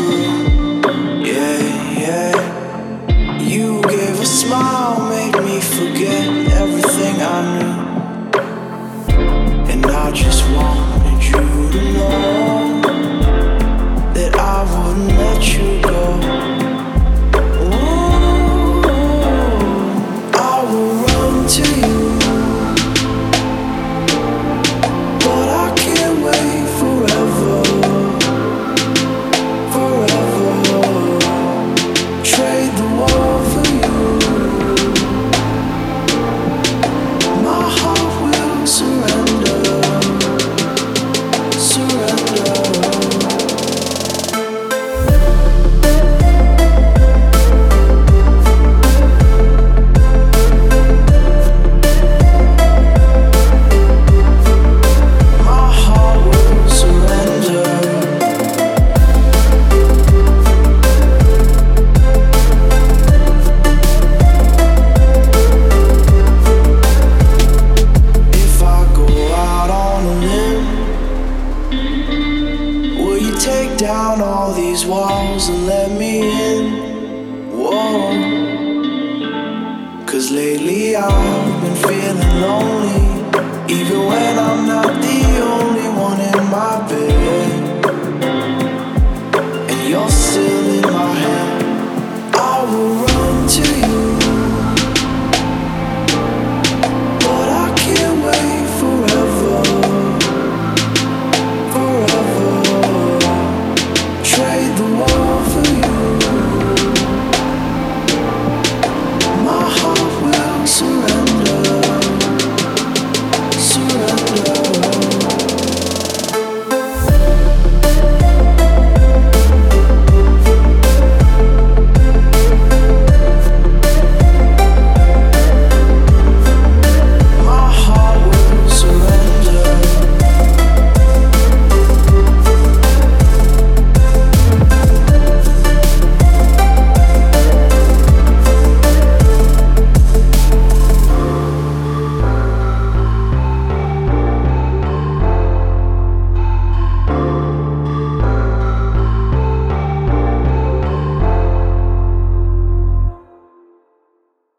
Yeah, yeah. You gave a smile, made me forget everything I knew. And I just wanted you to know that I wouldn't let you go. Ooh, I will run to you, but I can't wait forever, forever. Trade the world for you. My heart will surrender, surrender. My heart will surrender. If I go out on a limb, will you take down all these walls and let me in? Whoa. 'Cause lately I've been feeling lonely, even when I'm not the only one in my bed. And you're still